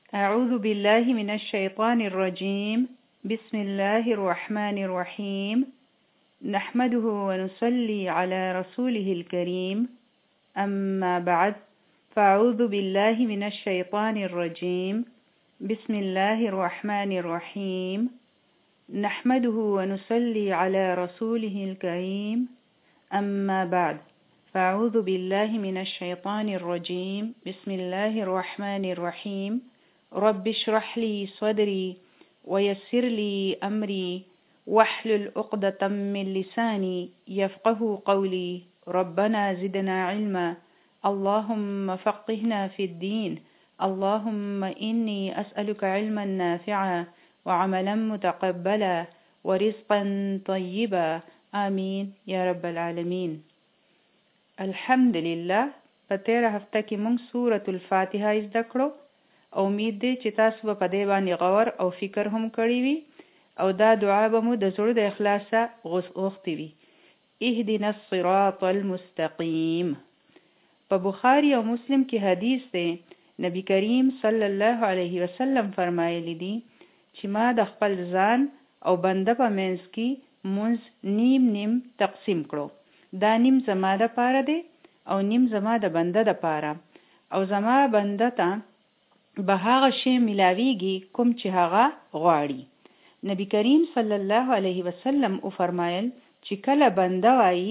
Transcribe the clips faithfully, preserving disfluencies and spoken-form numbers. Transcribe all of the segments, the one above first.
أعوذ بالله من الشيطان الرجيم. بسم الله الرحمن الرحيم. نحمده ونصلي على رسوله الكريم. أما بعد، فأعوذ بالله من الشيطان الرجيم. بسم الله الرحمن الرحيم. نحمده ونصلي على رسوله الكريم. أما بعد، فأعوذ بالله من الشيطان الرجيم. بسم الله الرحمن الرحيم. رب اشرح لي صدري ويسر لي أمري واحلل عقدة من لساني يفقه قولي. ربنا زدنا علما. اللهم فقهنا في الدين. اللهم إني أسألك علما نافعا وعملا متقبلا ورزقا طيبا. آمين يا رب العالمين. الحمد لله. په تیره هفته کې موږ سورة الفاتحه زده کړو. امید دی چې تاسو په دې باندې غور او فکر هم کړی وي او دا دعا به مو د زړه د اخلاصه غوښتې وي. اهدنا الصراط المستقیم. په بخاری او مسلم کې حدیث دی، نبی کریم صلی الله علیه وسلم فرمایلی دي چې ما د خپل ځان او بنده په منځ کې مونځ نیم نیم تقسیم کړو. دا نیم زما د پاره دی او نیم زما د بنده د پاره، او زما بنده ته به هغه شی ملاویږي کوم چې هغه غواړي. نبی کریم صلی الله علیه وسلم او فرمایل چې کله بنده وایي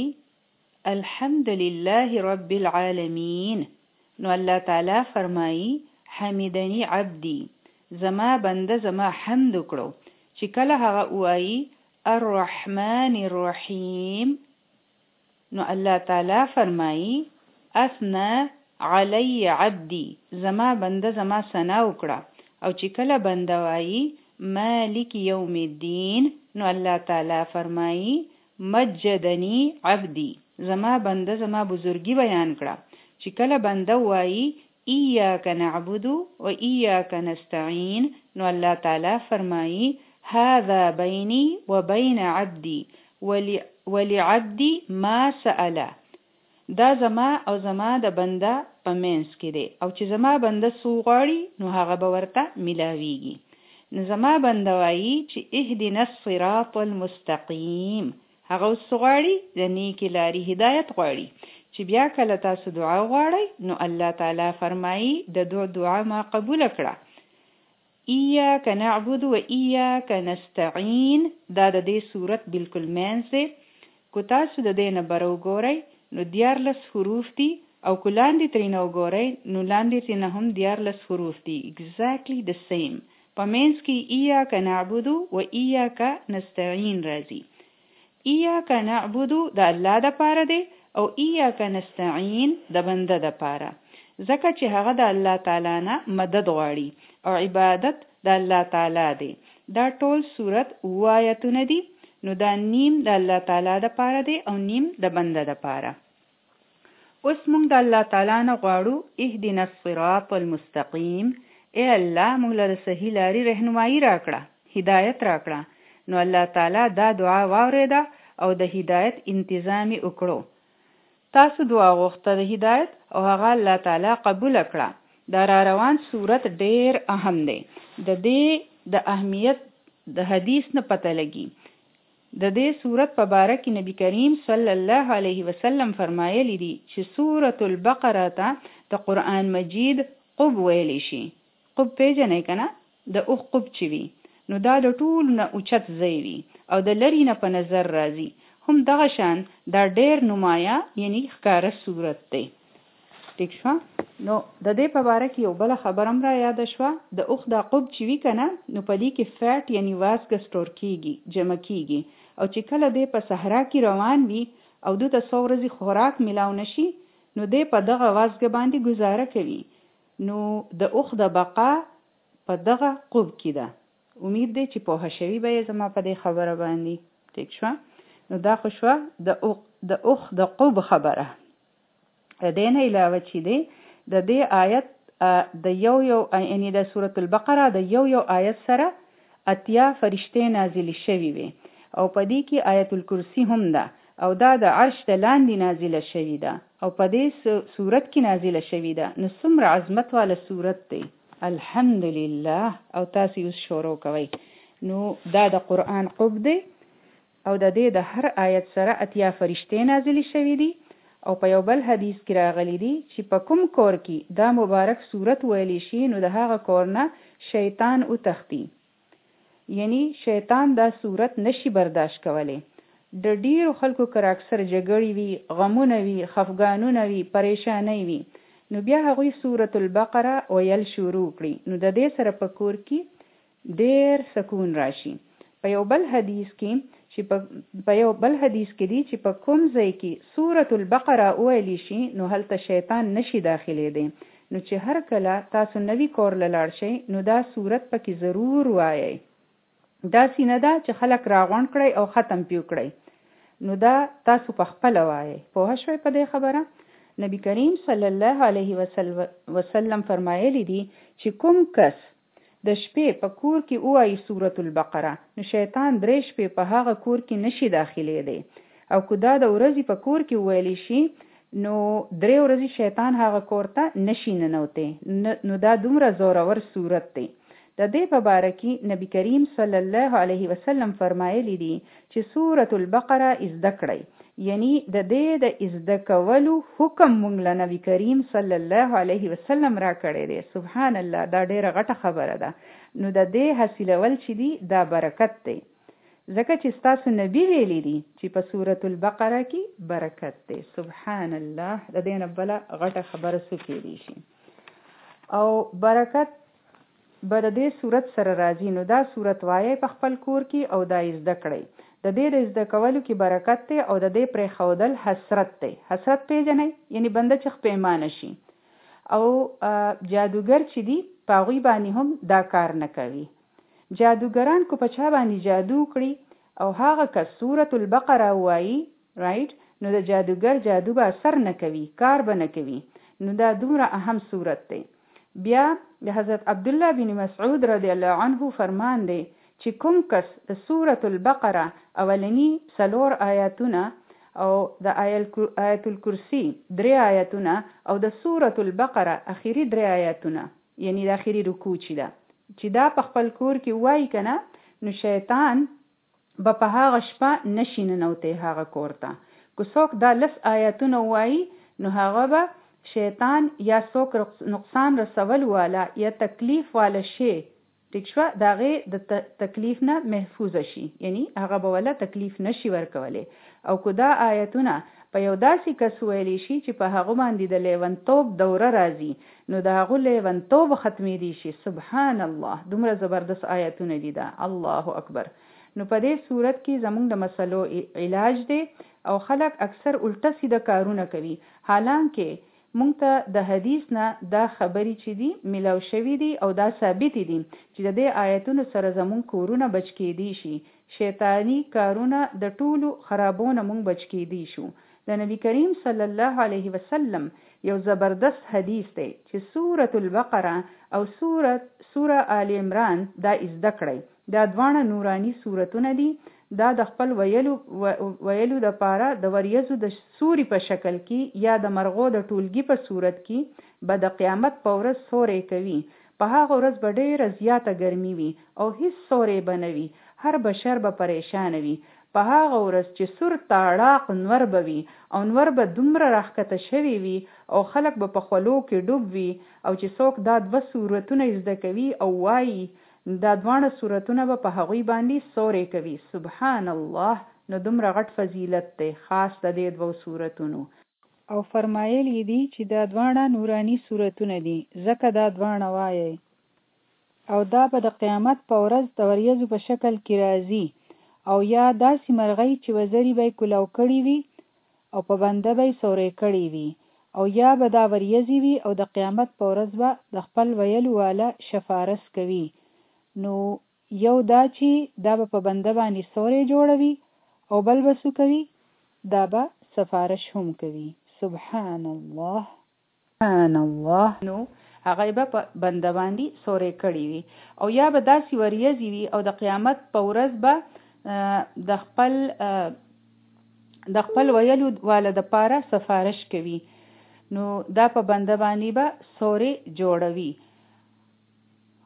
الحمدلله رب العالمین، نو الله تعالی فرمایي حمدنی عبدی، زما بنده زما حمد وکړو. چې کله هغه وایي الرحمن الرحیم، نو الله تعالی فرمایي اثنا علی عبدی، زما بنده زما ثنا وکړه. او چې کله بنده وایي مالک یوم الدین، نو الله تعالی فرمایي مجدنی عبدی، زما بنده زما بزرگی بیان کړه. چې کله بنده وایي ایاک نعبد و ایاک نستعین، نو الله تعالی فرمایي هذا بینی و بین عبدی ولعبدی ما سأله، دا زما او زما د بنده په منځ کې دی، او چې زما بنده څه غواړي نو هغه به ورته ملاویږي. نو زما بنده وایي چې اهدنا الصراط المستقیم، هغه اوس څه غواړي؟ د نیکې لارې هدایت غواړي. چې بیا کله تاسو دعا غواړئ نو الله تعالی فرمایي د دو دعا ما قبول کړه. ایاک نعبد و ایاک نستعین، دا د دې صورت بالکل منځ دی. کو تاسو د دې نه بر وګورئ نو دیارلس حروف دي، او کو لاندې ترېنه وګورئ نو لاندې ترېنه هم دیارلس حروف دي. exactly the same. په منځ کې ایاک نعبد و ایاک نستعین راځي. ایاک نعبد د الله د پاره دی او ایاک نستعین د بنده د پاره، ځکه چې هغه د الله تعالی نه مدد غواړي او عبادت د الله تعالی دی. دا ټول صورت آیتونه دي، نو دا نیم د الله تعالی د پاره دی او نیم د بنده د پاره. اوس موږ د الله تعالی نه غواړو اهدنا الصراط المستقیم، اے الله موږ له صحیح لارې رهنمایي راکړه، هدایت راکړه. نو الله تعالی دا دعا واوریده او د هدایت انتظام وکړو. تاسو دعا غوښته د هدایت او هغه الله تعالی قبول کړه. دا را روان صورت ډیر اهم دی. د دې د اهمیت د حدیث نه پته لګي. د دې صورت په باره کې نبی کریم صلی الله علیه وسلم فرمایلی دي چې سورة البقره ته د قرآن مجید قب ویلی شي. قب پیژنئ کنه؟ د اوخ قب چې وي نو دا د ټول نه اوچت ځای وي او د لرې نه په نظر راځي. هم دغه شان دا ډیر نمایا یعنی ښکاره صورت دی. ٹھیک شو؟ نو د دې په باره کې یو بل خبر هم را یاد شوه. د اوخ دا قب چې وي کنه نو په دې کې فیټ یعنی وازګه سټور کیږي، جمع کیږي، او چې کله دې په صحرا کې روان وي او دوی ته څو ورځې خوراک ملاو نشي نو دې په دغه وازګه باندې گزاره کوي. نو د اوخ د بقا په دغه قب کې ده. امید دی چې پوه شوي به یې زما په دې خبره باندې. ٹھیک شوه؟ نو دا خو شوه د اوخ د اوخ د قب خبره. د دې نه علاوه چې دی د دې آیت د یو یو یعنی د سورة البقره د یو یو آیت سره اتیا فرشتې نازلې شوي وي، او په دې کې آیت الکرسی هم ده، او دا د عرش د لاندې نازله شوي ده، او په دې صورت کې نازله شوي ده. نو څومره عظمت والا صورت دی. الحمدلله او تاسو یې شروع کوئ. نو دا د قرآن قب دی او د دې د هر آیت سره اتیا فرشتې نازلې شوي دي او په یو بل حدیث کې راغلی دي چې په کوم کور کې دا مبارک صورت ویلی شي نو د هغه کور نه شیطان او تختی، یعنی شیطان دا صورت نشي برداشت کولی. د ډیرو خلکو کر اکثر جګړې وي، غمونه وي، خفګانونه وي، پریشانۍ وي، نو بیا هغوی سورة البقره ویل شروع کړي نو د دې سره په کور کې ډیر سکون راشي. په یو بل حدیث کې چې په یو بل حدیث کې دی چې په کوم ځای کې سورة البقره ویلی شي نو هلته شیطان نشي داخلي دی. نو چې هر کله تاسو نوی کور لاړ شئ نو دا صورت پکې ضرور وایي. دا سینه ده چې خلک راغونډ کړئ او ختم پیو کړئ، نو دا تاسو په خپل وایي. پوه شوئ په دې خبره؟ نبی کریم صلی الله علیه وسلم فرمایلی دي چې کوم کس د شپې په کور کې وایي سورة البقره نو شیطان درې شپې په هغه کور کې نشي داخلي دی، او که دا د ورځې په کور کې ویلی شي نو درې ورځې شیطان هغه کور ته نشي ننوتی. نو دا دومره زورور صورت دی. د دې په باره کې نبی کریم صلی الله علیه وسلم فرمایلی دي چې سورة البقره زده کړئ، یعنی د دې د زده کولو حکم مونږ له نبی کریم صلی الله علیه وسلم را کړی دی. سبحان الله، دا ډیره غټه خبره ده. نو د دې حاصلول چې دی دا برکت دی، ځکه چې ستاسو نبی ویلی دي چې په سورة البقره کې برکت دی. سبحان الله، د دې نه بله غټه خبره څه کېدی شي. او برکت به د دې صورت سره راځي. نو دا صورت وایي په خپل کور کې او دا زده کړئ. د دې د زده کولو کې برکت دی او د دې پرې ښودل حسرت دی. حسرت پیژنئ، یعنی بنده چې پښیمانه شي. او جادوګر چې دی په هغوی باندې هم دا کار نه کوي. جادوګران کو په چا باندې جادو کړي او هغه کس سورة البقره وایي، رایټ، نو د جادوګر جادو به اثر نه کوي، کار به نه کوي. نو دا دومره اهم صورت دی. بیا د حضرت عبدالله بن مسعود رضی الله عنه فرمان دی چې کوم کس د سورة البقره اولنی څلور آیاتونه او د آیت الکرسی درې آیاتونه او د سورة البقره اخیری درې آیاتونه، یعنی د اخیری رکوع چې ده، چې دا په خپل کور کې وایي کنه نو شیطان به په هغه شپه نشي ننوتی هغه کور ته. که څوک دا لس آیاتونه وایي نو هغه به شیطان یا څوک نقصان رسول والا یا تکلیف والا شي، ټیک شوه، د هغې د تکلیف نه محفوظ شي، یعنی هغه به ولا تکلیف نشي ورکولی. او که دا آیتونه په یو داسې کس ویلی شي چې په هغه باندې د لیونتوب دوره راځي نو د هغه لیونتوب ختمېدی شي. سبحان الله، دومره زبردست آیتونه دي دا. الله اکبر. نو په دې صورت کې زمونږ د مسلو علاج دی او خلک اکثر الټه سیده کارونه کوي، حالانکه مونږ ته د حدیث نه دا خبرې چې دي ملاو شوي دي او دا ثابت دي چې د دې آیتونو سره زمونږ کورونه بچ کېدی شي، شیطانی کارونه د ټولو خرابونه مونږ بچ کېدی شو. د نبی کریم صلی الله علیه وسلم یو زبردست حدیث دی چې سورة البقره او سورة سوره آل عمران دا زده کړئ. دا دواړه نورانی سورتونه دي. دا د خپل ویلو ویلو د پاره د وریځو د سوري په شکل کې یا د مرغو د ټولګي په صورت کې به د قیامت په ورځ سورې کوي. په هغه ورځ به ډېره زیاته ګرمي وي او هیڅ سورې به نه وي، هر بشر به پریشان وي. په هغه ورځ چې سور تاړاق نور به وي او نور به دومره راښکته شوي وي او خلک به په خولو کې ډوب وي. او چې څوک دا دوه صورتونه زده کوي او وایي دا دواړه صورتونه به په هغوی باندې سورې کوي. سبحان الله، نو دومره غټ فضیلت دی خاص د دې دوه صورتونو. او فرمایلی دي چې دا دواړه نورانی صورتونه دي، ځکه دا دواړه وایي او دا به د قیامت په ورځ د وریځو په شکل کې راځي او یا داسې مرغۍ چې وزرې به یې کلو کړي وي او په بنده به یې سورې کړي وي، او یا به دا وریځې وي او د قیامت په ورځ به د خپل ویلو والا شفارس کوي. نو یو دا چې دا به په بنده باندې سورې جوړوي او بل به څه کوي؟ دا به سفارش هم کوي. سبحان الله، سبحان الله. نو هغه به په بنده باندې سورې کړي وي او یا به داسې وریځې وي او د قیامت په ورځ به د خپل د خپل ویلو والا د پاره سفارش کوي. نو دا په بنده باندې به سورې جوړوي.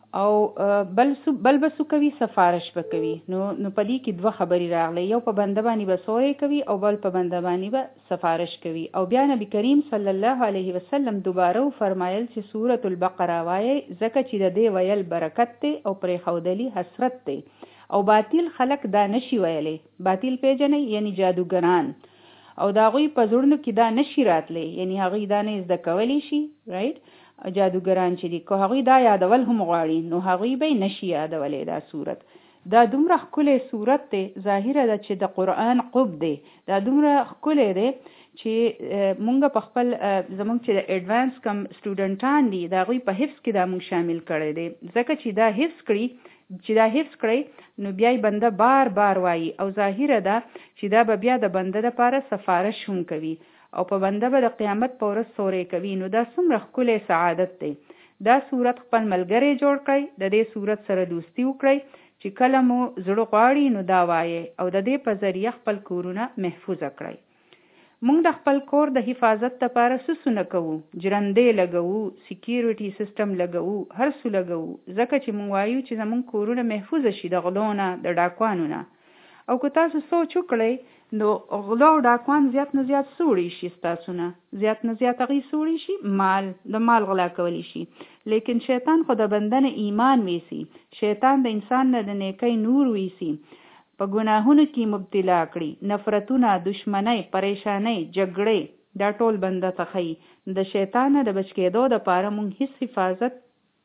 او بل سو بل بسو کوي سفارش به کوي. نو نو پدې کې دوه خبرې راغلي، یو په بنده باندې به سوې کوي او بل په بنده باندې به سفارش کوي. او بیا نبی کریم صلی الله علیه وسلم دوباره فرمایل چې سورۃ البقره وایي ځکه چې د دې ویل برکت ته او پرې خودلی حسرت ته. او باطل خلق دا نشي ویلي، باطل پیژنې یعنی جادوګران، او دا غوی په زړونو کې دا نشي راتلی، یعنی هغه دا نه زده کولی شي رائټ جادوګران چې دي، کو هغوی دا یادول هم غواړي نو هغوی به نشي یادولی. دا صورت دا دومره ښکلی صورت دی، ظاهره ده چې د قرآن قب دی، دا دومره ښکلی دی چې مونږ په خپل زمونږ چې د ایډوانس کم سټوډنټان دي د هغوی په حفظ کې دا مونږ شامل کړی دی، ځکه چې دا حفظ کړي چې دا حفظ کړی نو بیا بنده بار بار وایي، او ظاهره ده چې دا به بیا د بنده لپاره سفارش هم کوي او په بنده به د قیامت په ورځ سورې کوي. نو دا څومره ښکلی سعادت دی. دا صورت خپل ملګری جوړ کړئ، د دې صورت سره دوستی وکړئ چې کله مو زړه غواړي نو دا وایي، او د دې په ذریعه خپل کورونه محفوظه کړئ. مونږ د خپل کور د حفاظت لپاره څه څه نه کوو، جرندې لګوو، سکیورټي سیسټم لګوو، هر څه لګوو، ځکه چې مونږ وایو چې زمونږ کورونه محفوظه شي د غلو نه، د ډاکوانو نه. او که تاسو سوچ وکړئ نو غلا او ډاکوان زیات نه زیات سوړی شي، ستاسو نه زیات نه زیات هغې سوړی شي، مال د مال غلا کولی شي. لیکن شیطان خو د بنده نه ایمان ویسي، شیطان د انسان نه د نیکۍ نور ویسي، په ګناهونو کې مبتلا کړي، نفرتونه، دشمنۍ، پریشانۍ، جګړې دا ټول بنده ته ښیي. د شیطان نه د بچ کېدو دپاره مونږ هیڅ حفاظت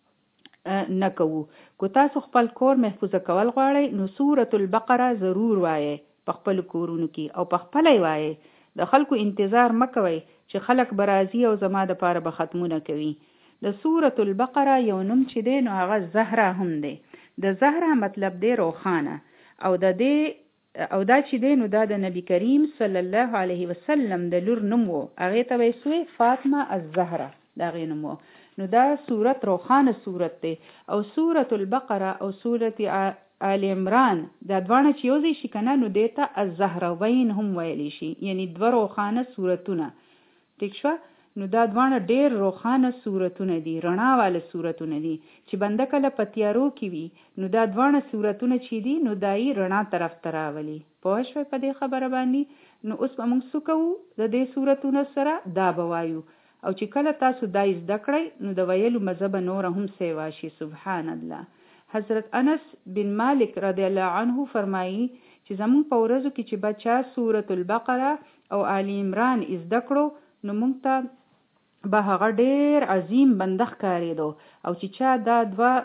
نه کوو. کو تاسو خپل کور محفوظه کول غواړئ نو سورۃ البقره ضرور وایئ په خپل کورونو کې، او په خپل وایئ. د خلکو انتظار مکوئ چې خلک به راځي او زما دپاره به ختمونه کوي. د سورۃ البقره یو نوم چې دی نو هغه زهره هم دی. د زهره مطلب دی روخانه، او د دې او دا چې دی نو دا د نبی کریم صلی الله علیه وسلم د لور نوم و، هغې ته به یې سوی فاطمه الزهره، د هغې نوم و. نو دا صورت روخانه صورت دی. او سورۃ البقره او سورۃ آل عمران دا دواړه چې یو ځای شي که نه نو دې ته الزهروین هم ویلی شي، یعنی دوه روخانه صورتونه. ټیک شوه؟ نو دا دواړه ډېر روخانه صورتونه دي، رڼا واله صورتونه دي چې بنده کله په تیارو کې وي نو دا دواړه صورتونه چې دي نو دا یې رڼا طرف ته راولي. پوه شوئ په دې خبره باندې؟ نو اوس به موږ څه کوو د دې صورتونو سره؟ دا به وایو، او چې کله تاسو دا زده کړئ نو د ویلو مزه به نوره هم سیوا شي. سبحان الله. حضرت انس بن مالک رضی الله عنه فرمایي چې زمونږ په ورځو کې چې بچا سورۃ البقره او آل عمران زده کړو نو مونږ ته به هغه ډېر عظیم بنده ښکارېدو، او چې چا دا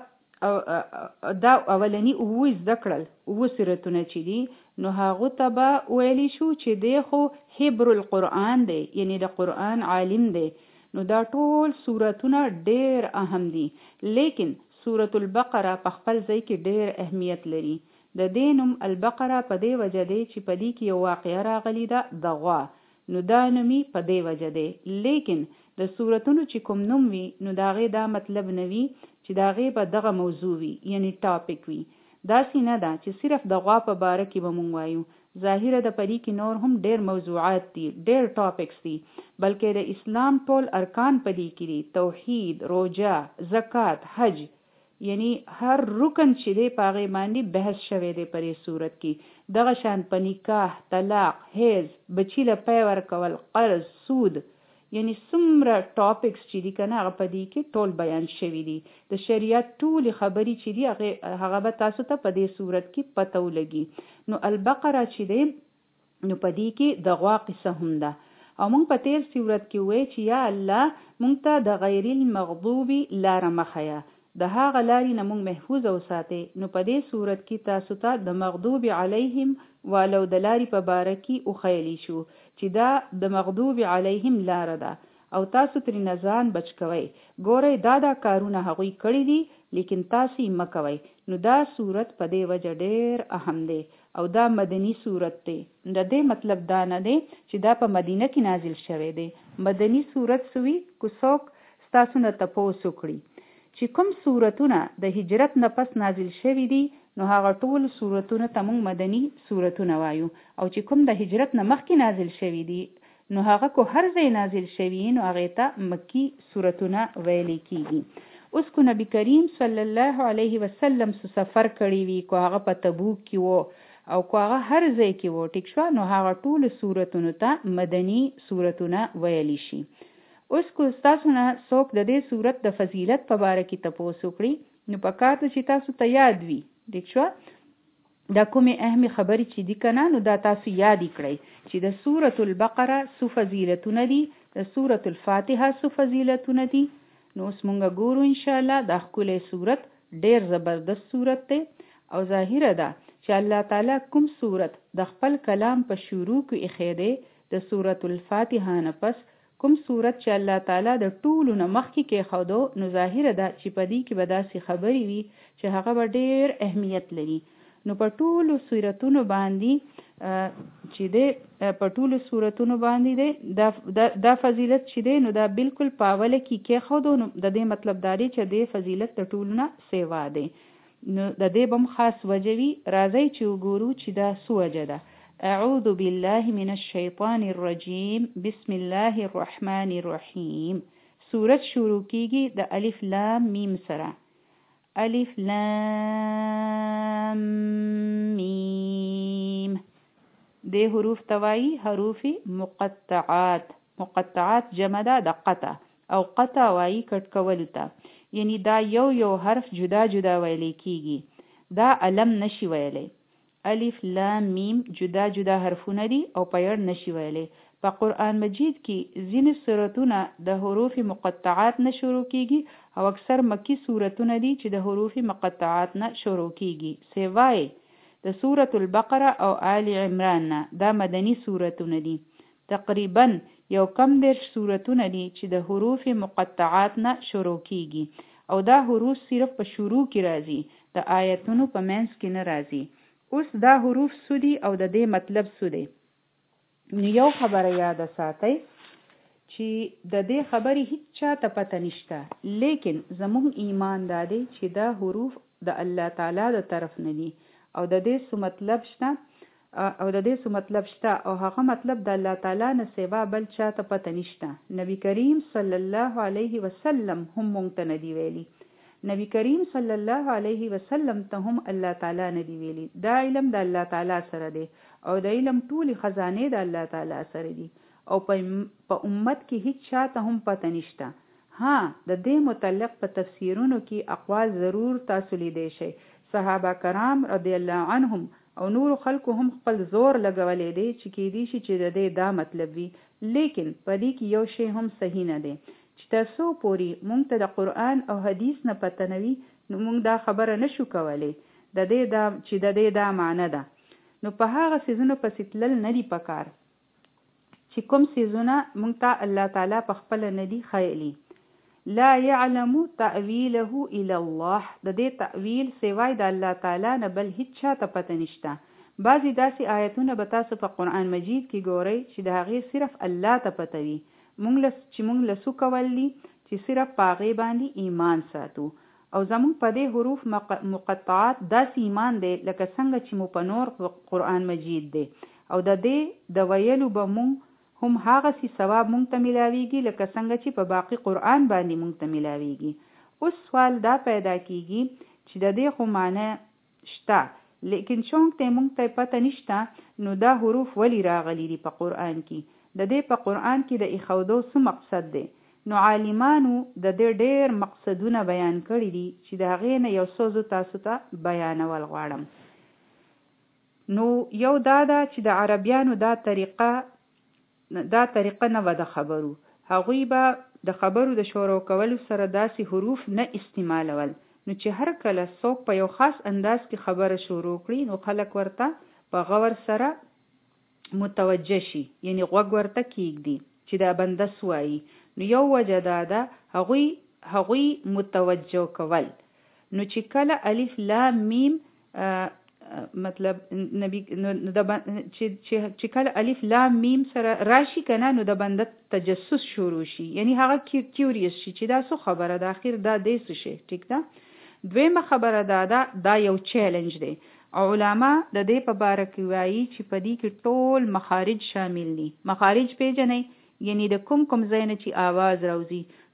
دوه دا اولني اووه زده کړل، اووه سورتونه چې دي نو هغو ته به ویلی شو چې دی خو حبر القرآن دی، یعنی د قرآن عالم دی. نو دا ټول سورتونه ډېر اهم دي، لیکن سورۃ البقره په خپل ځای کې ډېر اهمیت لري. د دې نوم البقره په دې وجه دی چې په دې کې یو واقعه راغلی ده د غوا، نو دا نومي په دې وجه دی. لیکن د سورتونو چې کوم نوم وي نو د هغې دا مطلب نه وي چې د هغې به دغه موضوع وي، یعنی ټاپک وي. داسې نه ده چې صرف د غوا په باره کې به مونږ وایو، ظاهره د پدې کې نور هم ډېر موضوعات دي، ډېر ټاپکس دي، بلکې د اسلام ټول ارکان پدې کې دي، توحید، روژه، زکات، حج، یعنی هر رکن چې دی په هغې باندې بحث شوی دی په دې صورت کې. دغه شان په نکاح، طلاق، حیض، بچي له پی ورکول، قرض، سود، یعنی څومره ټاپکس چې دي که نه هغه په دې کې ټول بیان شوي دي. د شریعت ټولې خبرې چې دي هغه به تاسو ته په دې صورت کې پته ولګي. نو البقره چې دی نو په دې کې د غوا قصه هم ده، او موږ په تیر صورت کې وایي چې یا الله موږ ته د غیر المغضوبي لاره مخیه، د هغه لارې نه موږ محفوظ وساتئ. نو په دې صورت کې تاسو ته د مغضوب علیهم والو د لارې په باره کې وښیلی شو چې دا د مغضوب علیهم لاره ده، او تاسو ترې ځان بچ کوئ. ګورئ دا دا کارونه هغوی کړي دي لیکن تاسو یې مه کوئ. نو دا صورت په دې وجه ډېر اهم دی، او دا مدني صورت دی. د دې مطلب دا نه دی چې دا په مدینه کې نازل شوی دی. مدني صورت سوي که څوک ستاسو نه تپوس وکړي چې کوم صورتونه د هجرت نه پس نازل شوي دي نو هغه ټول صورتونه ته موږ مدني صورتونه وایو، او چې کوم د هجرت نه مخکې نازل شوي دي نو هغه کو هر ځای نازل شوي نو هغې ته مکی صورتونه ویلې کیږي. اوس کو نبی کریم صلی الله علیه وسلم سو سفر کړی وي، کو هغه په تبوک کې وو او کو هغه هر ځای کې وو، ټیک شو، نو هغه ټول سورتونو ته مدني سورتونه ویلی شي. اوس کو تاسو نه څوک د دې سورت د فضیلت په باره کې تپوس وکړي، نو پکار ته چې تاسو ته یاد وي، ټیک شو، دا کومې اهمې خبرې چې دي کنه، نو دا تاسو یاد کړئ چې د سورۃ البقره څو فضیلتونه دي، د سورۃ الفاتحه څو فضیلتونه دي. نو اوس مونږ ګورو ان شاء الله دا ښکلی سورت ډیر زبردست سورت دی او ظاهره ده چې الله تعالی کوم سورت د خپل کلام په شروع کې ایښی دی، د سورۃ الفاتحه نه پس کوم سورت چې الله تعالی د ټولو نه مخکې کېښودو، نو ظاهره ده چې په دې کې به داسې خبرې وي چې هغه به ډیر اهمیت لري. نو په ټولو سورتونو باندې چې دی په ټولو سورتونو باندې دی دا, دا, دا فضیلت چې دی نو دا بالکل په اوله کې کېښودو، نو د دې مطلب دا دی چې د فضیلت د ټولو نه سیوا دی. نو د دې به هم خاص وجه وي. راځئ چې وګورو چې دا څه وجه ده. اعوذ بالله من الشیطان الرجیم، بسم الله الرحمن الرحیم. سورت شروع کیږي د الف لام میم سره. الف لام میم د حروف توایی حروف مقطعات. مقطعات جمع ده د قطع او قطع وایی کټ کول ته، یعنی دا یو یو حرف جدا جدا ویلی کیږي، دا علم نشي ویلی. الف لام میم جدا جدا حرفونه دي او په یړ نشي ویلی. په قرآن مجید کې ځینې سورتونه د حروف مقطعات نه شروع کیږي او اکثر مکی سورتونه دي چې د حروف مقطعات نه شروع کیږي، سوای د سورۃ البقره او آل عمران نه. دا مدنی سورتونه دي. تقریبا یو کم دېرش سورتونه دي چې د حروف مقطعات نه شروع کیږي او دا حروف صرف په شروع کې راځي، د آیتونو په منځ کې نه راځي. اوس دا حروف سودی او د دې مطلب سودی. نو یو خبره یاد ساتئ چې د دې خبرې هیڅ چا ته پته نشته، لیکن زموږ ایمان دا دی چې دا حروف د الله تعالی د طرف نه دي او د دې څه مطلب شته او د دې څه مطلب شته او هغه مطلب د الله تعالی نه سوا بل چا ته پته نشته. نبی کریم صلی الله علیه وسلم هم مونږ ته نه دی ویلي. نبی کریم صلی الله علیه وسلم ته هم الله تعالی نه دی ویلي. دا علم د الله تعالی سره دی او د علم ټولي خزانه د الله تعالی سره دي او په امت کې هیڅ چاته هم پته نشته. ها د دې متعلق په تفسیرونو کې اقوال ضرور تاسو لیدئ شئ. صحابه کرام رضی الله عنهم او نور خلکو هم خپل زور لګولې دی چې کېدی شي چې د دې دا مطلب وي، لیکن په دې کې یو شی هم صحیح نه دی چې تاسو پوری مونږ ته د قرآن او حدیث نه پته نه وي، نو مونږ دا خبره نشو کولی د دې دا چې د دې دا معنی ده. نو په هغه سيزونو پسې تلل نه دی پکار چې کوم سيزونه مونږ ته الله تعالی په خپل نه دی خیلی. لا يعلم تأويله الا الله. د دې تأویل سوای د الله تعالی نه بل هیڅ چا ته پته نشته. بعضی داسې آیتونه به تاسو په قرآن مجید کې ګورئ چې د هغې صرف الله ته پته وي. مونږ لس چې مونږ لسو کولی چې صرف په هغې باندې ایمان ساتو او زمونږ په دې حروف مقطعات داسې ایمان دی لکه څنګه چې مو په نور قرآن مجید دی او د دې د ویلو به مونږ هم هغه سي ثواب مونږ ته ملاویږي لکه څنګه چې په باقی قرآن باندې مونږ ته ملاویږي. اوس سوال دا پیدا کیږي چې د دې خو معنی شته، لیکن چونک ته مونږ ته پته نشته، نو دا حروف ولی راغلي دي په قرآن کې؟ د دې په قرآن کې د ایښودو څه مقصد دی؟ نو عالمانو د دې ډېر مقصدونه بیان کړي دي چې د هغې نه یو څه زه تاسو ته بیانول غواړم. نو یو دا ده چې د عربیانو دا طریقه دا طریقه نه وه د خبرو. هغوی به د خبرو د شروع کولو سره داسې حروف نه استعمالول، نو چې هر کله څوک په یو خاص انداز کې خبره شروع کړي نو خلک ورته په غور سره متوجه شي، یعنی غوږ ورته کیږدي چې دا بنده سوایي. نو یو وجه دا ده هغوی هغوی متوجه کول. نو چې کله الف لام میم مطلب نبی چې کله الف لام میم سره راشي کنه نو د بنده تجسس شروع شي، یعنی هغه کیوریس شي چې دا څه خبره ده، اخر دا دې څه شي. ټیک ده. دویمه خبره دا ده دا یو چیلنج دی. علما د دې په باره کې وایي چې په دې کې ټول مخارج شامل دي. مخارج پیژنئ، یعنی د کوم کوم ځای نه چې آواز راوځي،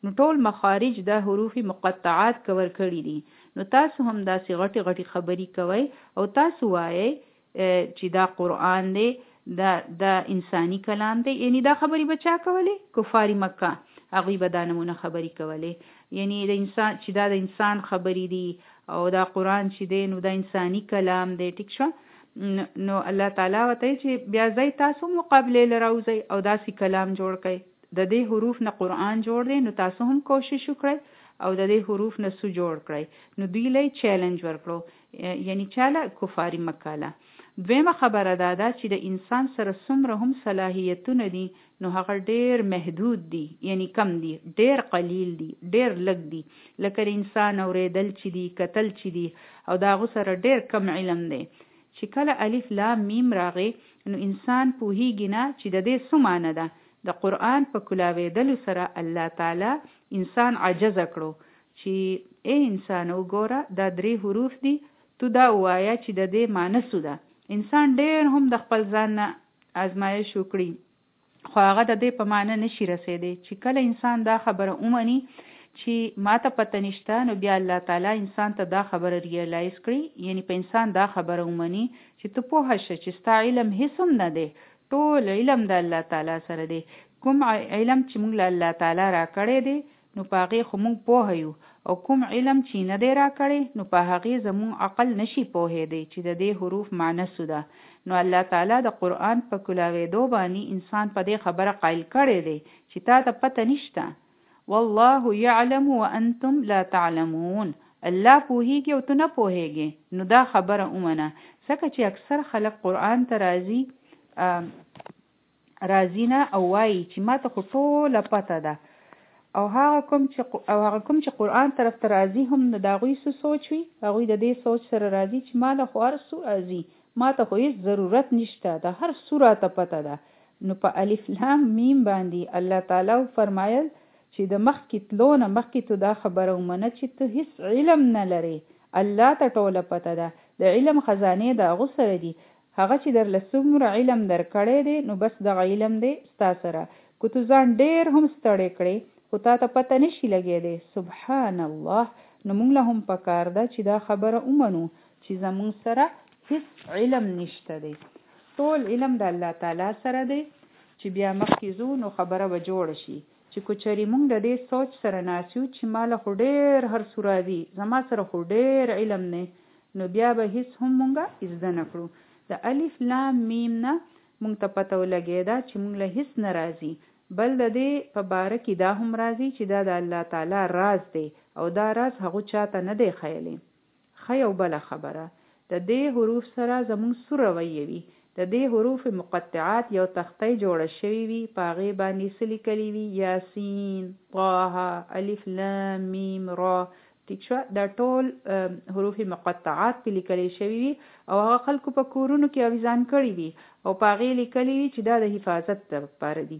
نو ټول مخارج د حروف مقطعات کور کړی دي. نو تاسو هم داسې غټي غټي خبري کوي او تاسو وایي چې دا قرآن دی، دا دا انساني کلام دی. یعنی دا خبري بچا کولی؟ کفاری مکه. هغوی به دا نمونه خبري کولی، یعنی د انسان چې دا د انسان خبري دي او دا قرآن چې دی نو دا انساني کلام دی. ټیک شو؟ نو الله تعالی وته چې بیا ځای تاسو مقابله لراوځي او داسې کلام جوړ کړئ. د دې حروف نه قرآن جوړ دی، نو تاسو هم کوشش وکړئ او د دې حروف نه سو جوړ کړئ. نو دوی له چیلنج ورکړو، یعنی چاله کفاری مکه له. دویمه خبره دا ده چې د انسان سره څومره هم صلاحیتونه دي نو هغه ډیر محدود دي، یعنی کم دي، ډیر قلیل دي، ډیر لږ دي. لکه انسان اوریدل چې دي، کتل چې دي، او دا غو سره ډیر کم علم دی. چې کله الف لام میم راغی نو انسان پوهیږي نه چې د دې څه معنی ده. د قرآن په کلاوېدلو سره الله تعالی انسان عجز کړو چې ای انسان وګوره دا درې حروف دي، تو دا وایا چې د دې معنی څه ده. انسان ډیر هم د خپل ځان نه آزمایش وکړي خو هغه د دې په معنی نشي رسېدی. چې کله انسان دا خبره ومني چې ما ته پته نشته، نو بیا الله تعالی انسان ته دا خبره ریالایز کړي، یعنی په انسان دا خبره ومني چې ته پوه شه چې ستا علم هیڅ هم نه دی، ټول علم د الله تعالی سره دی. کوم علم چې موږ له الله تعالی را کړی دی نو په هغې خو موږ پوه یو، او کوم علم چې نه دی را کړی نو په هغې زموږ عقل نشي پوهېدی چې د دې حروف معنی څه ده. نو الله تعالی د قرآن په کلاوېدو باندې انسان په دې خبره قایل کړی دی چې تا ته پته نشته. والله یعلم وانتم لا تعلمون. الله پوهیږي او ته نه پوهیږي. نو دا خبره ومنه. ځکه چې اکثر خلک قرآن ته راځي راځي نه او وایي چې ما ته خو ټوله پته ده، او هغه کوم چې او هغه کوم چې قرآن طرف ته راځي هم نو د هغوی څه سوچ وي، هغوی د دې سوچ سره راځي چې ما له خو هر څه راځي، ما ته خو هېڅ ضرورت نشته، د هر څه راته پته ده. نو په الف لام میم باندې الله تعالی فرمایل چې د مخکې تلو نه مخکې تو دا خبره ومنه چې ته هېڅ علم نه لرې، الله ته ټوله پته ده. د علم خزانې د هغو سره دي. هغه چې در له څومره علم در کړی دی نو بس دغه علم دی ستا سره. که تو ځان ډېر هم ستړی کړې خو تا ته پته نشي لګېدی. سبحان الله. نو موږ له هم پکار ده چې دا خبره ومنو چې زموږ سره هیڅ علم نشته دی، ټول علم د الله تعالی سره دی. چې بیا مخکې ځو نو خبره به جوړه شي چې کوچري موږ د دې سوچ سره ناسیو چې ما له خو ډېر هر څه راځي، زما سره خو ډېر علم نه، نو بیا به هیڅ هم موږ زده نه کړو. د الف لام میم نه موږ ته پته ولګېده چې موږ له هیڅ نه راځي، بل د دې په باره کې دا هم راځي چې دا د الله تعالی راز دی او دا راز هغو چاته نه دی ښیلی. ښه یو بله خبره، د دې حروف سره زموږ څه رویه وي. د دې حروف مقطعات یو تختۍ جوړه شوې وي، په هغې باندې څه لیکلي وي؟ یاسین، طه، الف لام میم را. ټیک شوه؟ دا ټول حروف مقطعات پې لیکلی شوي وي او هغه خلکو په کورونو کې اویزان کړي وي او په هغې لیکلي وي چې دا د حفاظت دپاره دي،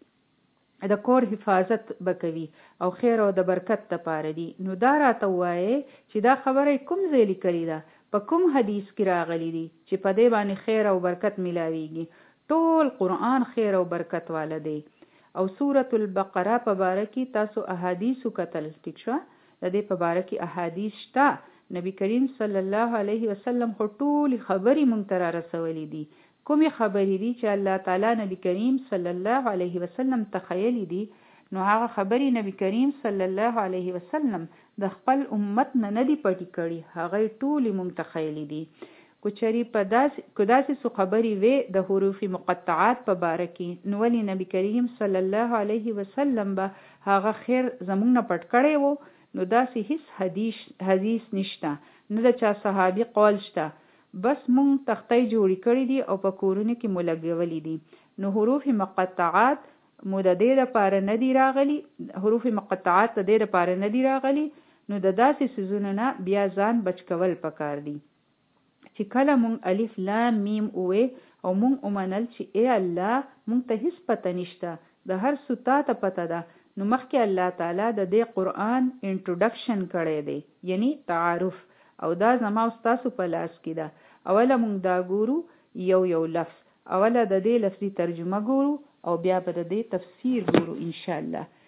د کور حفاظت به کوي او خیر او د برکت دپاره دي. نو دا راته ووایې چې دا خبره کوم ځای لیکلې ده، په کوم حدیث کې راغلی دي چې په دې باندې خیر او برکت میلاویږي. ټول قرآن خیر او برکت والا دی. او سورة البقره په باره کې تاسو احادیثو کتل، ټیک شوه؟ د دې په باره کې احادیث شته. نبی کریم صلی الله علیه وسلم خو ټولې خبرې موږ ته را رسولې دي. کومې خبرې دي چې الله تعالی نبی کریم صلی الله علیه وسلم ته ښیلې دي، نو هغه خبرې نبی کریم صلی الله علیه وسلم د خپل امت نه نه دي پټې کړي، هغې ټولې موږ ته ښیلې دي. که چېرې په داسې که داسې څو خبرې وې د حروف مقطعات په باره کې، نو ولې نبی کریم صلی الله علیه وسلم به هغه خیر زموږ نه پټ کړی و؟ نو داسې هیڅ حدیث حدیث نشته، نه د چا صحابي قول شته، بس مونږ تختۍ جوړې کړې دي او په کورونو کې مو لګولې دي. نو حروف مقطعات مو د دې لپاره نه دي راغلي، حروف مقطعات د دې لپاره نه دي راغلي، نو د داسې څیزونو نه بیا ځان بچ کول پکار دي. چې کله مونږ الف لام میم ووې او مونږ ومنل چې ای الله مونږ ته هیڅ پته نشته، د هر څه تا ته پته ده، نو مخکې الله تعالی د دې قرآن انټروډکشن کړی دی، یعنی تعارف، او دا زما او ستاسو په لاس کې ده. اوله مونږ دا ګورو یو یو لفظ، اوله د دې لفظي ترجمه ګورو او بیا به د دې تفسیر ګورو انشاءالله.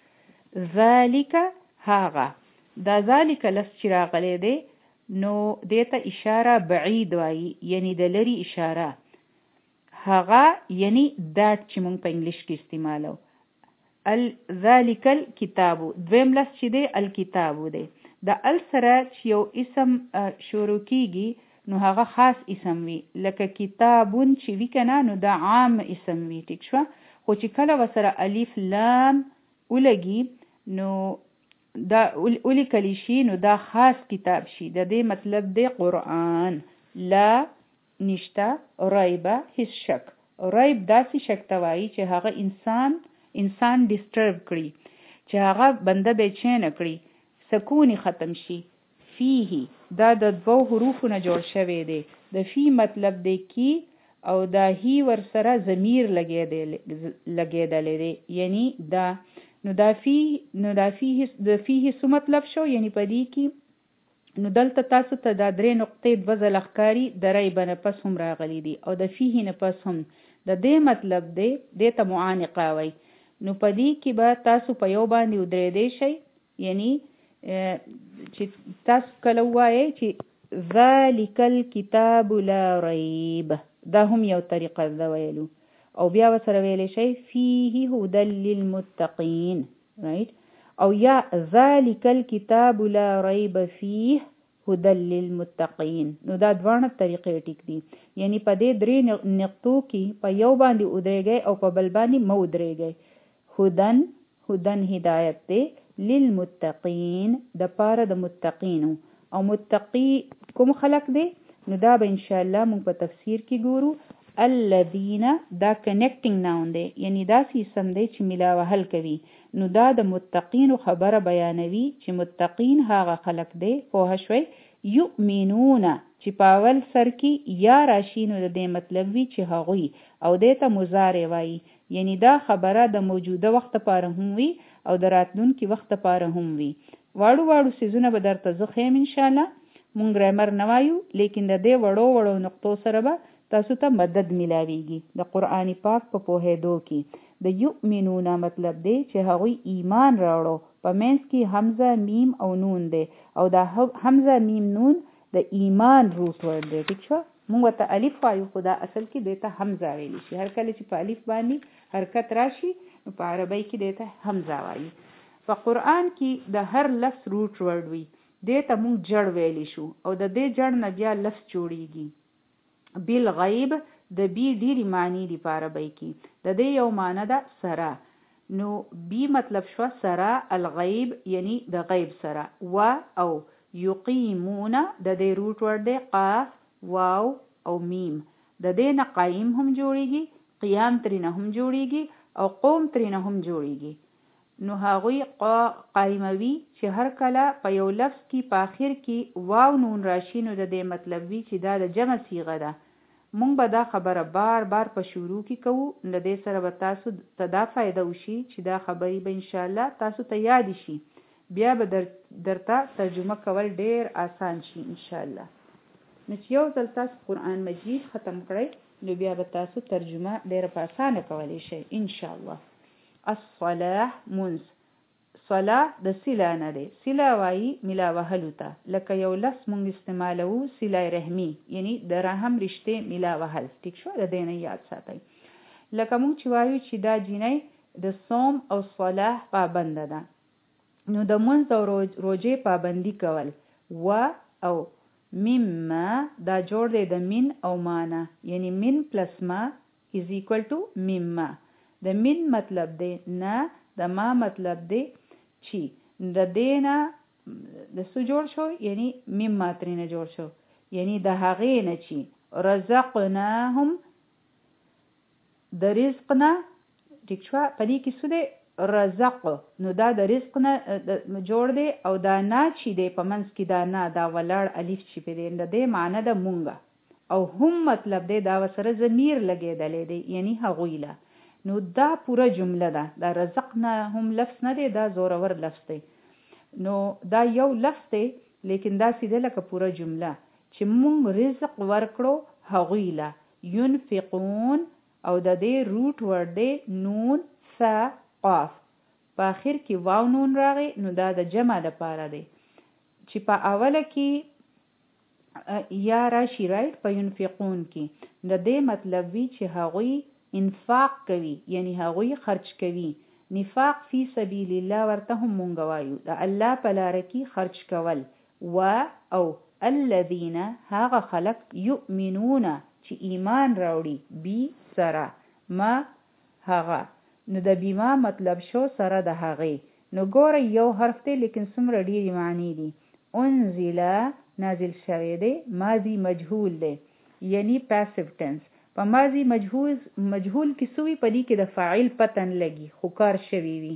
ذالک هاغه دا ذالک لفظ چې راغلی دی نو دیتا اشاره بعید وایي یعنی د لري اشاره هاغه یعنی دا چې مونږ په انګلیش کې استعمالو ال ذالک الکتاب دویم لفظ چې دی الکتاب دی د ال سره چې یو اسم شروع کیږي نو هغه خاص اسم وي لکه کتابون چې وی کنه نو دا عام اسم وي ټیک شو خو چې کله وسره الف لام ولګي نو دا اولی کلی شي نو دا خاص کتاب شي د دې مطلب دی قرآن لا نشتا ریبه هیڅ شک ریب داسې شک توایي چې هغه انسان انسان ډیسټرب کړي چې هغه بنده بېچینه کړي سکونی ختم شي فیه دا د دوو حروفو نه جوړ شوی دی د فی مطلب دی کی او دا هی ور سره ضمیر لګیدلی دی یعنی دا نو دا فی نو دا فیه د فیه څه مطلب شو یعنی په دې کې نو دلته تاسو ته دا درې نقطې دوه ځله ښکاري د ریبه نه پس هم راغلی دي او د فیه نه پس هم د دې مطلب دی دې ته معانقه وایي نو په دې کې به تاسو په یو باندې ودرېدی شئ یعنی چې تاسو کله ووایئ چې ذالک الکتاب لا ریب دا هم یو طریقه ده ویلو او بیا وسره ویلی شي فیه هدى للمتقین رایټ او یا ذالک الکتاب لا ریب فیه هدى للمتقین نو دا دواړه طریقې ټیک دي یعنی په دې درې نقطو کې په یو باندې ودرېږئ او په بل باندې مه ودرېږئ هدن هدن هدایت دی للمتقین د پاره د متقینو او متقی کوم خلق دی نو دا به ان شاء الله موږ په تفسیر کې ګورو الذین دا کنیکټینګ ناون دی یعنی دا سی اسم دی چې ملا وهل کوي نو دا د متقین خبره بیانوي چې متقین هغه خلق دی پوه شوي یؤمنون چې پاول سر کې یا راشي نو د دې مطلب وي چې هغوی او دې ته مضارع وایي یعنی دا خبره د موجوده وخت لپاره هم وي او د راتلونکي وخت لپاره هم وي واړو واړو څیزونه به درته زه ښیم انشاءالله مونږ ګرامر نه وایو لیکن د دې وړو وړو نقطو سره به تاسو ته مدد ملاویږي د قرآن پاک په پوهېدو کې د یؤمنون مطلب دی چې هغوی ایمان راوړو په منځ کې حمزه میم او نون دی او دا حمزه میم نون د ایمان روټ ورډ دی ټیک شو موږ ته الف وایو خو دا اصل کې دی ته حمزه ویلی شي هر کله چې په الف باندې حرکت راشي نو په عربی کې دی ته حمزه وایي په قرآن کې د هر لفظ روټ ورډ وي دی ته موږ جړ ویلی شو او د دې جړ نه بیا لفظ جوړیږي بالغیب د بی ډیری معنی دی په عربی کې د دې یو معنی ده سره نو بی مطلب شو سره الغیب یعنی د غیب سره و او یقیمون د دې روټ ورډ دی قاف واو او میم د دې نه قایم هم جوړیږي قیام ترینه هم جوړیږي او قوم ترینه هم جوړیږي نو هغوی قایموي چې هر کله په یو لفظ کې په آخر کې واو نون راشي نو د دې مطلب وي چې دا د جمع صیغه ده مونږ به دا خبره بار بار په شروع کې کوو نو دې سره به تاسو ته دا فایده وشي چې دا خبرې به انشاءالله تاسو ته یاد شي بیا به در درته ترجمه کول ډیر آسان شي انشاءالله نو چې یو ځل تاسو قرآن مجید ختم کړئ نو بیا به تاسو ترجمه ډیره په اسانه کولی شئ انشاءالله الصلاح منز صلاح د سلا نه دی سلا وایي ملا وهلو ته لکه یو لفظ مونږ استعمالوو سلا رحمی یعنی د رحم رشتې ملا وهل ټیک شو د دې نه یاد ساتئ لکه مونږ چې وایو چې دا جینۍ د صوم او صلاح پابنده ده نو د منځ او روجې پابندي کول و او مما دا جوړ دی د من او مانا یعنی من پلس ما از ایکول ټو مما د من مطلب دی نه د ما مطلب دی چی د دینا د سو جوړ شو یعنی مم ماترینه جوړ شو یعنی د هغې نه چی رزقناهم د رزق نه ټیک شو په دې کې څه دی رزق نو دا د رزق نه جوړ دی او دا نه چی دی په منځ کې دا نه دا ولاړ الف چی په دې د دې معنی د مونږه او هم مطلب دی دا وسره ضمیر لګېدلی دی یعنی هغوی له نو دا پوره جمله ده دا رزقنا هم لفظ نه دی دا زورور لفظ دی نو دا یو لفظ دی لیکن دا سیده لکه پوره جمله چې مونږ رزق ورکړو هغوی له ينفقون او د دې روټ ورډ دی نون ث قاف په اخر کې واو نون راغی نو دا د جمع لپاره دی چې په اوله کې یا راشي رایټ په ينفقون کې د دې مطلب وی چې هغوی انفاق کوي یعنی هغوی خرج کوي نفاق فی سبیل الله ورته هم مونږ وایو د الله په لار کې خرج کول و او الذين هغه خلق یؤمنون چې ایمان راوړي بی سره ما هغه نو د بیما مطلب شو سره د هغه نو ګوره یو حرف دی لیکن څومره ډیری معنی دي انزل نازل شوی دی ماضی مجهول دی یعنی پاسیو ټنس په ماضی مجهول مجهول کې سوی پدې کې د فاعل پتن لګي خو کار شوی وي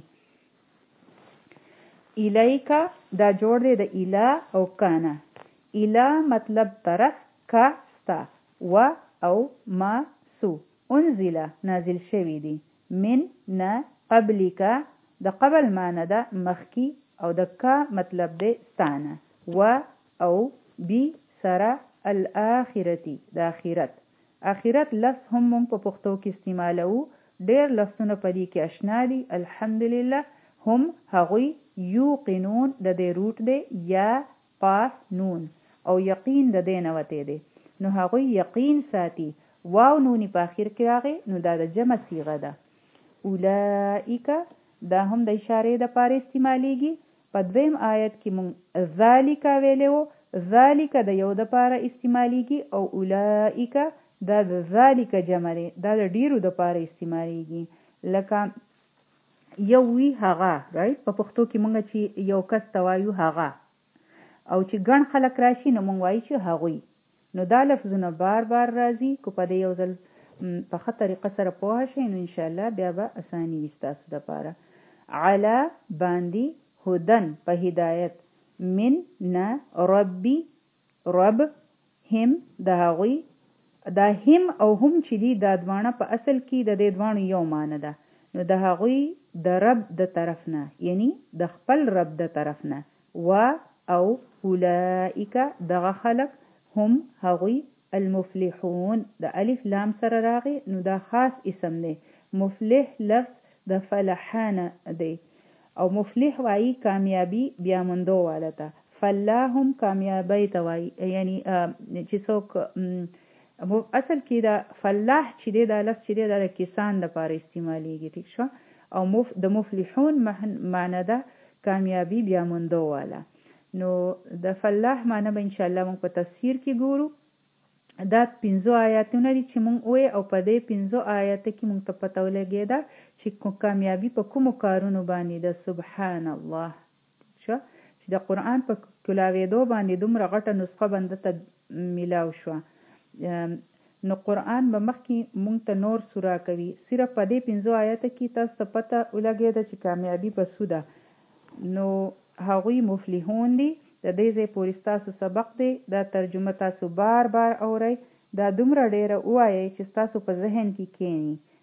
الیکا دا جوړ دی د الا او کانا الا مطلب طرف کا ستا و او ما سو انزل نازل شوی دی من نه قبلکا د قبل معنی ده مخکی او د کا مطلب دی ستانه و او بی سره الاخرتی د اخرت اخرت لفظ هم مونږ په پښتو کې استعمالو ډېر لفظونه په دې کې آشنا دي الحمدلله هم هغوی یوقنون د دې روټ دی یا قاف نون او یقین د دې نه وته دی نو هغوی یقین ساتي واو نونی په اخر کې راغی نو دا د جمع صيغه ده اولئک دا هم د اشاره د پاره استعمالیږي په دویم آیت کې مونږ ذالک ویلو ذالک د یو د پاره استعمالیږي او اولئک دا د ذالک جمع دی دا د ډیرو د پاره استعمالیږي لکه یو وی هغه رائټ په پښتو کې مونږ چې یو کس توایو هغه او چې ګڼ خلک راشي نو مونږ وایو چې هغوی نو دا لفظونه بار بار راځي کو په دې یو ځل په خه طریقه سره پوه شئ نو ان شاء الله بیا به اساني وي ستاسو لپاره علا باندې هدن په هدایت من نه ربي رب هم د هغوی دا هم او هم چې دي دا دوانه په اصل کې د دې دوانو یو معنی ده نو د هغوی د رب د طرف نه یعنی د خپل رب د طرف نه و او اولئک دغه خلق هم هغوی المفلحون د الف لام سره راغی نو دا خاص اسم دی مفلح لفظ د فلحانه دی او مفلح وایي کامیابی بیا مندو والته فلاهم کامیابی ته وایي یعنی چې څوک اصل کې دا فلاح چې دی دا لفظ چې دی دا کسان د پاره استعمالیږي ٹھیک شو او مف د مفلحون معنی ده کامیابی بیا مندو والا نو د فلاح معنی به ان شاء الله موږ په تفسیر کې ګورو دا پنځو آیاتونه دي چې موږ وې او په دې پنځو آیاتو کې موږ ته پته ولګېده چې کامیابی په کومو کارونو باندې ده سبحان الله شو چې د قرآن په کلاوېدو باندې دومره غټه نسخه بنده ته میلاو شوه نو قرآن به مخکې مونږ ته نور سورا کوي صرف په دې پنځو آیاتو کې تاسو ته پته ولګېده چې کامیابی په څه ده نو هغوی مفلحون دي د دې ځای پورې ستاسو سبق دی دا ترجمه تاسو بار بار اورئ دا دومره ډیره ووایئ چې ستاسو په ذهن کې کینی